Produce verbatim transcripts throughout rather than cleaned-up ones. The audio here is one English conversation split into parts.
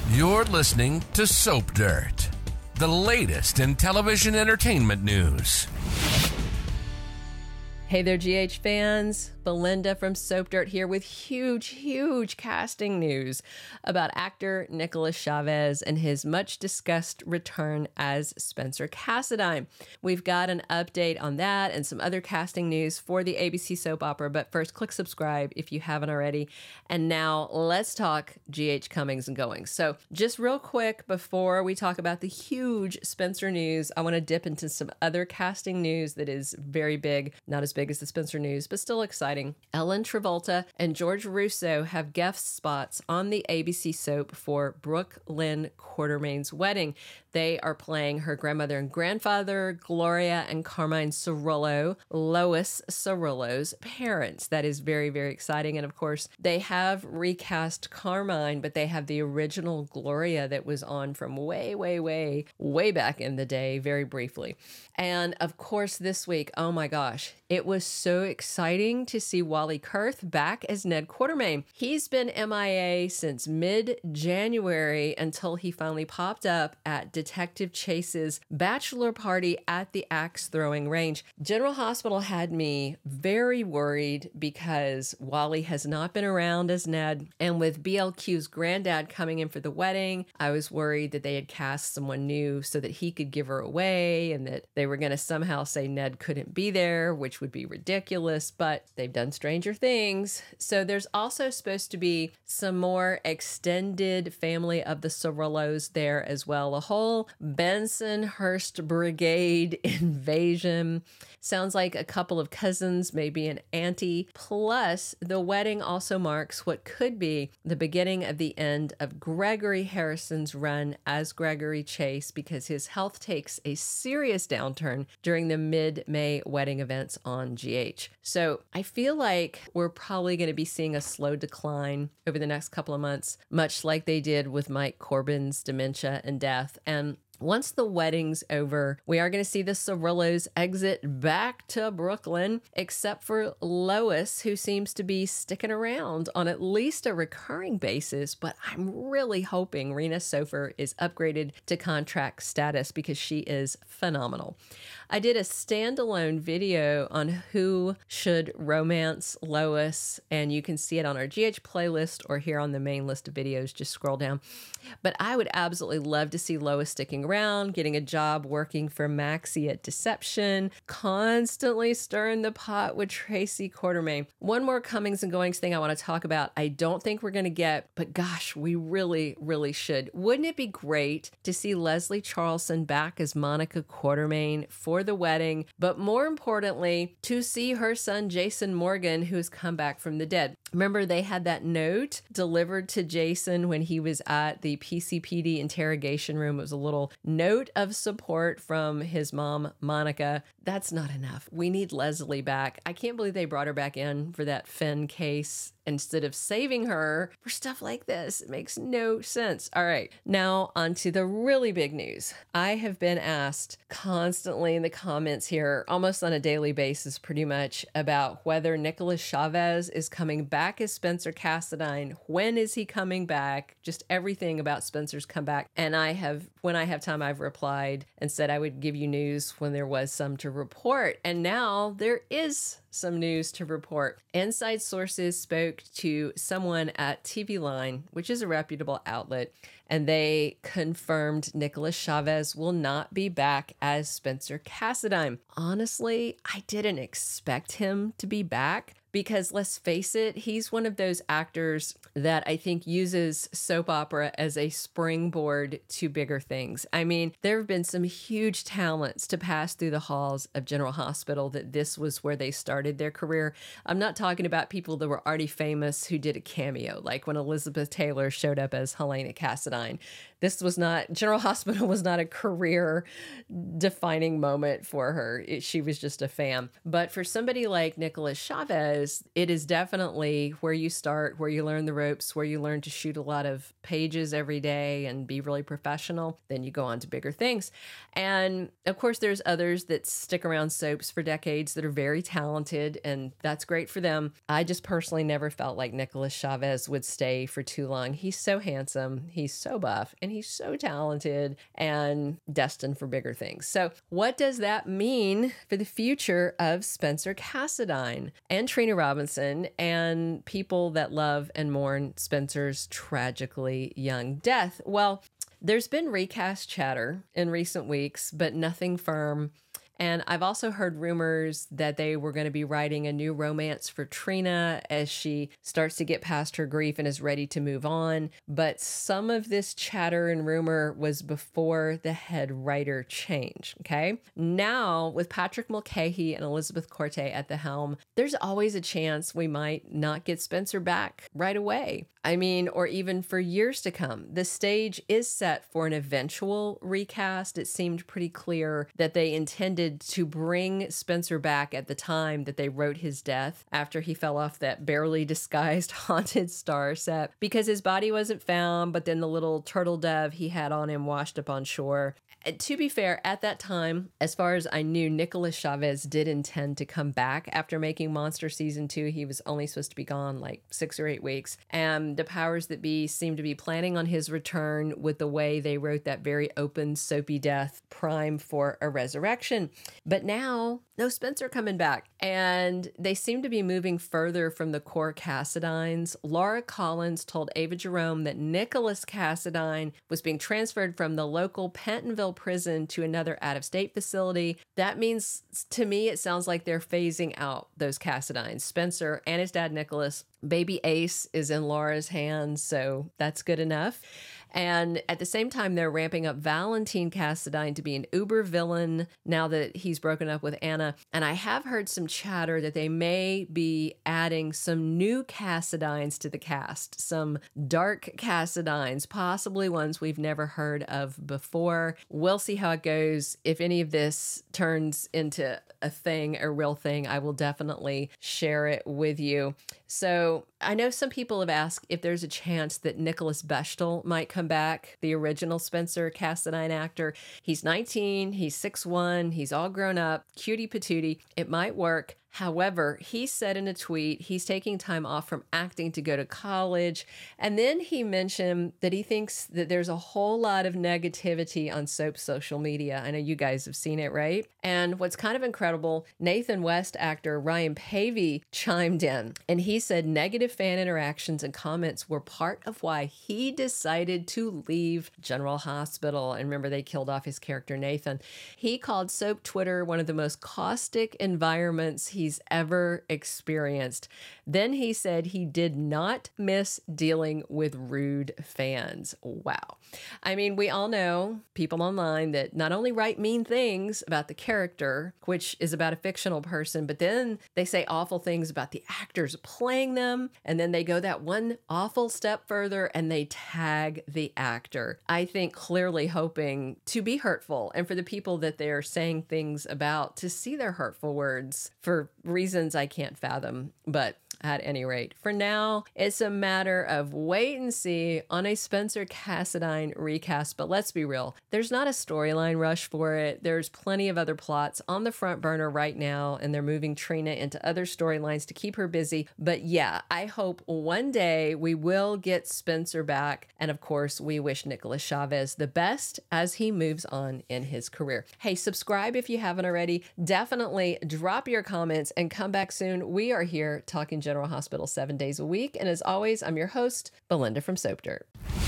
You're listening to Soap Dirt, the latest in television entertainment news. Hey there, G H fans. Belinda from Soap Dirt here with huge, huge casting news about actor Nicholas Chavez and his much-discussed return as Spencer Cassadine. We've got an update on that and some other casting news for the A B C soap opera, but first, click subscribe if you haven't already. And now, let's talk G H comings and goings. So, just real quick, before we talk about the huge Spencer news, I want to dip into some other casting news that is very big, not as big as the Spencer news, but still exciting. Ellen Travolta and George Russo have guest spots on the A B C soap for Brooke Lynn Quartermain's wedding. They are playing her grandmother and grandfather, Gloria and Carmine Cirillo, Lois Cirillo's parents. That is very, very exciting. And of course, they have recast Carmine, but they have the original Gloria that was on from way, way, way, way back in the day, very briefly. And of course, this week, oh my gosh, it was so exciting to see Wally Kurth back as Ned Quartermain. He's been M I A since mid-January until he finally popped up at Detective Chase's bachelor party at the axe throwing range. General Hospital had me very worried because Wally has not been around as Ned. And with B L Q's granddad coming in for the wedding, I was worried that they had cast someone new so that he could give her away and that they were going to somehow say Ned couldn't be there, which would be ridiculous, but they've done stranger things. So there's also supposed to be some more extended family of the Cirillos there as well. A whole Bensonhurst Brigade invasion. Sounds like a couple of cousins, maybe an auntie. Plus, the wedding also marks what could be the beginning of the end of Gregory Harrison's run as Gregory Chase because his health takes a serious downturn during the mid-May wedding events on G H. So I feel like we're probably going to be seeing a slow decline over the next couple of months, much like they did with Mike Corbin's dementia and death. And once the wedding's over, we are going to see the Cirillos exit back to Brooklyn, except for Lois, who seems to be sticking around on at least a recurring basis. But I'm really hoping Rena Sofer is upgraded to contract status because she is phenomenal. I did a standalone video on who should romance Lois, and you can see it on our G H playlist or here on the main list of videos. Just scroll down. But I would absolutely love to see Lois sticking around, getting a job working for Maxie at Deception, constantly stirring the pot with Tracy Quartermain. One more comings and goings thing I want to talk about. I don't think we're going to get, but gosh, we really, really should. Wouldn't it be great to see Leslie Charlson back as Monica Quartermain for the wedding, but more importantly, to see her son Jason Morgan, who's come back from the dead. Remember, they had that note delivered to Jason when he was at the P C P D interrogation room. It was a little note of support from his mom, Monica. That's not enough. We need Leslie back. I can't believe they brought her back in for that Finn case instead of saving her for stuff like this. It makes no sense. All right, now on to the really big news. I have been asked constantly in the comments here, almost on a daily basis pretty much, about whether Nicholas Chavez is coming back as Spencer Cassadine. When is he coming back? Just everything about Spencer's comeback. And I have, when I have time, I've replied and said I would give you news when there was some to report. And now there is some news to report. Inside sources spoke to someone at T V Line, which is a reputable outlet, and they confirmed Nicholas Chavez will not be back as Spencer Cassadine. Honestly, I didn't expect him to be back because let's face it, he's one of those actors that I think uses soap opera as a springboard to bigger things. I mean, there have been some huge talents to pass through the halls of General Hospital that this was where they started their career. I'm not talking about people that were already famous who did a cameo, like when Elizabeth Taylor showed up as Helena Cassadine. This was not, General Hospital was not a career defining moment for her. It, she was just a fan. But for somebody like Nicholas Chavez, because it is definitely where you start, where you learn the ropes, where you learn to shoot a lot of pages every day and be really professional. Then you go on to bigger things. And of course, there's others that stick around soaps for decades that are very talented, and that's great for them. I just personally never felt like Nicolas Chavez would stay for too long. He's so handsome, he's so buff, and he's so talented and destined for bigger things. So what does that mean for the future of Spencer Cassadine and Trina Robinson and people that love and mourn Spencer's tragically young death? Well, there's been recast chatter in recent weeks, but nothing firm. And I've also heard rumors that they were going to be writing a new romance for Trina as she starts to get past her grief and is ready to move on. But some of this chatter and rumor was before the head writer change, okay? Now, with Patrick Mulcahy and Elizabeth Corte at the helm, there's always a chance we might not get Spencer back right away. I mean, or even for years to come. The stage is set for an eventual recast. It seemed pretty clear that they intended to bring Spencer back at the time that they wrote his death after he fell off that barely disguised haunted star set because his body wasn't found, but then the little turtle dove he had on him washed up on shore. To be fair, at that time, as far as I knew, Nicolas Chavez did intend to come back after making Monster Season two. He was only supposed to be gone like six or eight weeks. And the powers that be seemed to be planning on his return with the way they wrote that very open, soapy death, prime for a resurrection. But now, no Spencer coming back. And they seem to be moving further from the core Cassadines. Laura Collins told Ava Jerome that Nicholas Cassadine was being transferred from the local Pentonville prison to another out-of-state facility. That means, to me, it sounds like they're phasing out those Cassadines. Spencer and his dad, Nicholas. Baby Ace is in Laura's hands, so that's good enough. And at the same time, they're ramping up Valentine Cassadine to be an uber villain now that he's broken up with Anna. And I have heard some chatter that they may be adding some new Cassadines to the cast, some dark Cassadines, possibly ones we've never heard of before. We'll see how it goes. If any of this turns into a thing, a real thing, I will definitely share it with you. So I know some people have asked if there's a chance that Nicholas Bechtel might come back, the original Spencer Cassadine actor. He's nineteen, he's six one, he's all grown up, cutie patootie. It might work. However, he said in a tweet he's taking time off from acting to go to college. And then he mentioned that he thinks that there's a whole lot of negativity on soap social media. I know you guys have seen it, right? And what's kind of incredible, Nathan West actor Ryan Pavey chimed in, and he said negative fan interactions and comments were part of why he decided to leave General Hospital. And remember, they killed off his character Nathan. He called soap Twitter one of the most caustic environments he he's ever experienced. Then he said he did not miss dealing with rude fans. Wow. I mean, we all know people online that not only write mean things about the character, which is about a fictional person, but then they say awful things about the actors playing them. And then they go that one awful step further and they tag the actor. I think clearly hoping to be hurtful and for the people that they're saying things about to see their hurtful words for reasons I can't fathom. But at any rate, for now, it's a matter of wait and see on a Spencer Cassadine recast. But let's be real, there's not a storyline rush for it. There's plenty of other plots on the front burner right now, and they're moving Trina into other storylines to keep her busy. But yeah, I hope one day we will get Spencer back. And of course, we wish Nicolas Chavez the best as he moves on in his career. Hey, subscribe if you haven't already. Definitely drop your comments and come back soon. We are here talking General Hospital seven days a week. And as always, I'm your host, Belinda from Soap Dirt.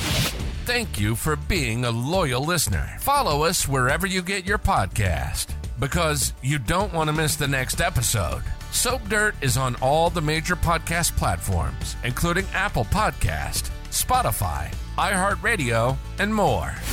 Thank you for being a loyal listener. Follow us wherever you get your podcast, because you don't want to miss the next episode. Soap Dirt is on all the major podcast platforms, including Apple Podcast, Spotify, iHeartRadio, and more.